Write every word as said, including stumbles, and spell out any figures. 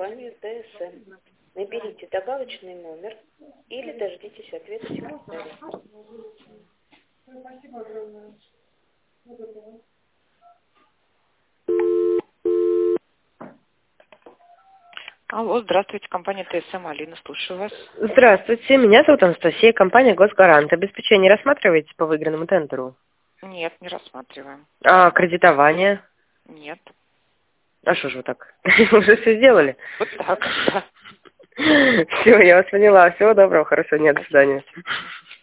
компанию ТСМ. Наберите добавочный номер или дождитесь ответа секретаря. Спасибо огромное. Алло, здравствуйте, компания ТСМ, Алина, слушаю вас. Здравствуйте, меня зовут Анастасия, компания «Госгарант». Обеспечение рассматриваете по выигранному тендеру? Нет, не рассматриваем. А кредитование? Нет. А что же вы так? Уже все сделали? Вот так, да. Все, я вас поняла. Всего доброго, хорошо, нет, до свидания.